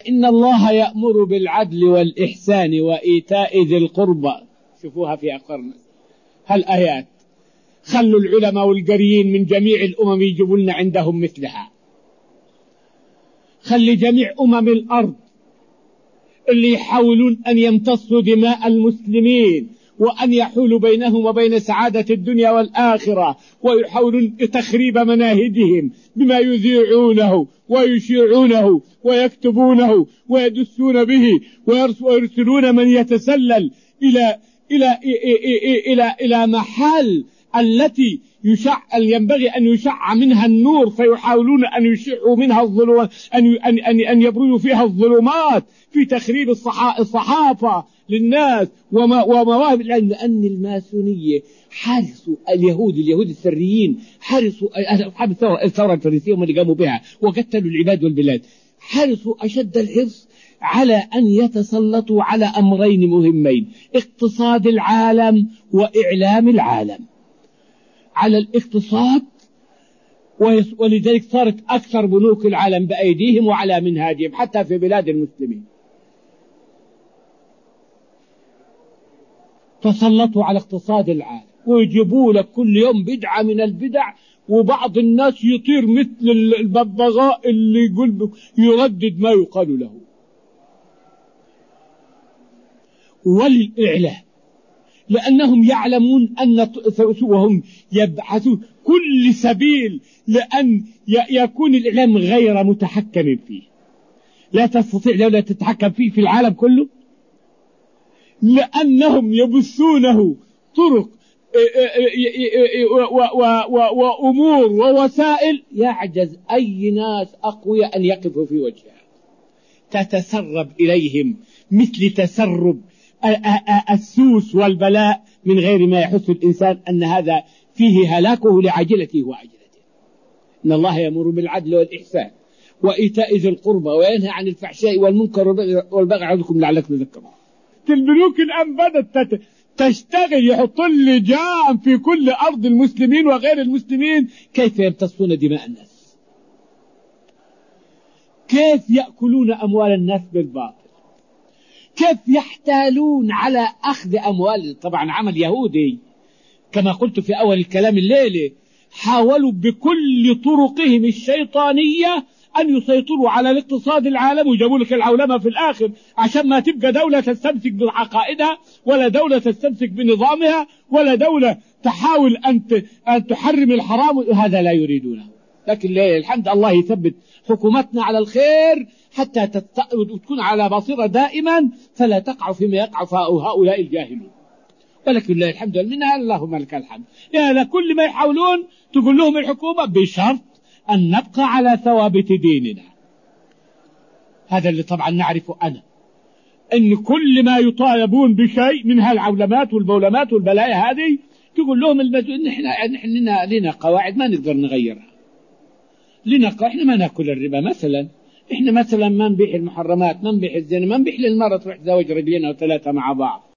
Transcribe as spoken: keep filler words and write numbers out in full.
إن الله يأمر بالعدل والإحسان وإيتاء ذي القربى. شوفوها في أقرن هالآيات. خلوا العلماء والقريين من جميع الأمم يجيبوا لنا عندهم مثلها. خلي جميع أمم الأرض اللي يحاولون أن يمتصوا دماء المسلمين وأن يحولوا بينهم وبين سعادة الدنيا والآخرة، ويحاولون تخريب مناهجهم بما يذيعونه ويشيعونه ويكتبونه ويدسون به، ويرسلون من يتسلل إلى إلى إلى إلى إلى محل التي يشع ينبغي أن يشع منها النور، فيحاولون أن يشعوا منها الظلمات، أن أن أن يبرزوا فيها الظلمات في تخريب الصحافة للناس ومواهب العلم. لأن الماسونية حرصوا اليهود اليهود السريين، حرصوا أصحاب الثورة الفرنسية هم اللي قاموا بها وقتلوا العباد والبلاد، حرصوا أشد الحرص على أن يتسلطوا على أمرين مهمين: اقتصاد العالم وإعلام العالم. على الاقتصاد، ولذلك صارت أكثر بنوك العالم بأيديهم وعلى منهاجهم حتى في بلاد المسلمين. تسلطوا على اقتصاد العالم ويجيبوا لك كل يوم بدعة من البدع، وبعض الناس يطير مثل الببغاء اللي يقول يردد ما يقال له. وللإعلام، لأنهم يعلمون أن وهم يبحثون كل سبيل لأن يكون الإعلام غير متحكم فيه. لا تستطيع دولة تتحكم فيه في العالم كله، لأنهم يبثونه طرق وأمور ووسائل يعجز أي ناس أقوياء أن يقفوا في وجهها. تتسرب إليهم مثل تسرب السوس والبلاء من غير ما يحس الإنسان أن هذا فيه هلاكه لعجلته وعجلته. إن الله يأمر بالعدل والإحسان وإيتاء ذي القربى وينهى عن الفحشاء والمنكر والبغي يعظكم لعلكم تذكرون. البنوك الآن بدأت تشتغل، يحط لجان في كل أرض المسلمين وغير المسلمين كيف يمتصون دماء الناس، كيف يأكلون أموال الناس بالباطل، كيف يحتالون على أخذ أموال. طبعا عمل يهودي كما قلت في أول الكلام الليلة، حاولوا بكل طرقهم الشيطانية أن يسيطروا على الاقتصاد العالمي ويجابوا لك العولمة في الآخر عشان ما تبقى دولة تستمسك بعقائدها، ولا دولة تستمسك بنظامها، ولا دولة تحاول أن تحرم الحرام. هذا لا يريدونه. لكن لله الحمد الله يثبت حكومتنا على الخير حتى تكون على بصيرة دائما، فلا تقع فيما يقع هؤلاء الجاهلون. ولكن لله الحمد منها اللهم لك الحمد. يعني كل ما يحاولون تقول لهم الحكومة بشرط أن نبقى على ثوابت ديننا. هذا اللي طبعا نعرفه أنا، أن كل ما يطالبون بشيء من هالعولمات والبولمات والبلايا هذه تقول لهم المسؤول نحن نحن لنا لنا قواعد ما نقدر نغيرها. لنا قواعد، احنا ما ناكل الربا مثلا، احنا مثلا ما نبيح المحرمات، ما نبيح الزنا، ما نبيح للمرأة تروح تزوج رجلين أو ثلاثة مع بعض.